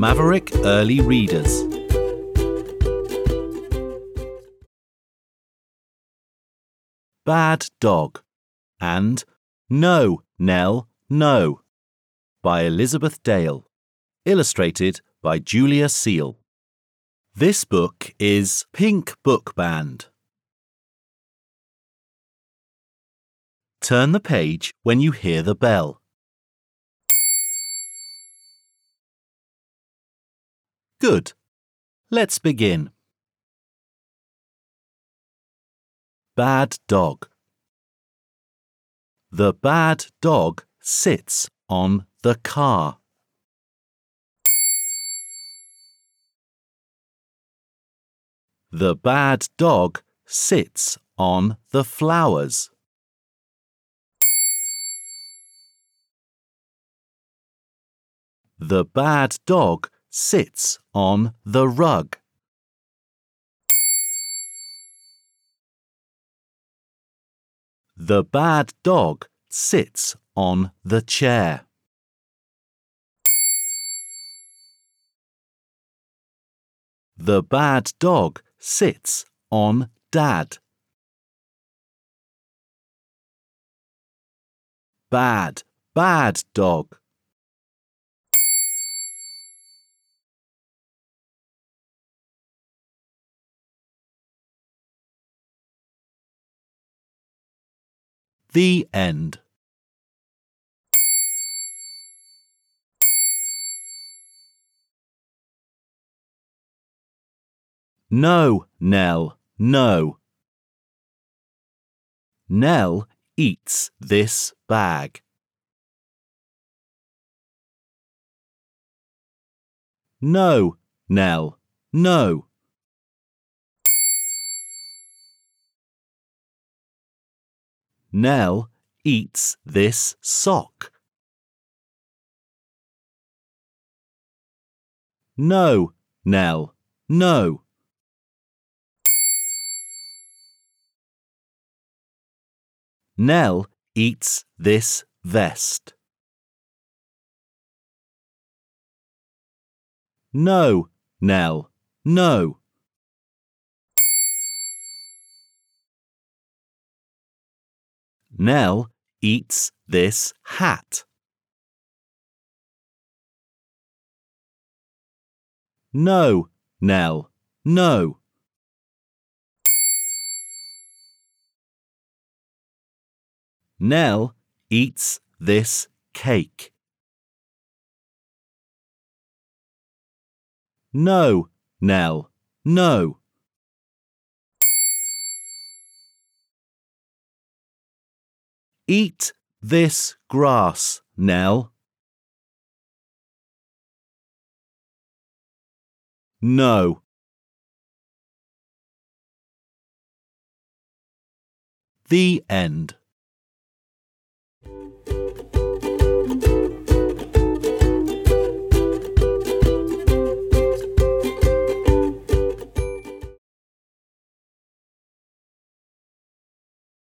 Maverick Early Readers. Bad Dog and No, Nell, No by Elizabeth Dale. Illustrated by Julia Seal. This book is Pink Book Band. Turn the page when you hear the bell. Good. Let's begin. Bad Dog. The bad dog sits on the car. The bad dog sits on the flowers. The bad dog sits on the rug. The bad dog sits on the chair. The bad dog sits on Dad. Bad, bad dog. The end. No, Nell, no. Nell eats this bag. No, Nell, no. Nell eats this sock. No, Nell, no. Nell eats this vest. No, Nell, no. Nell eats this hat. No, Nell, no. Nell eats this cake. No, Nell, no. Eat this grass, Nell. No. The end.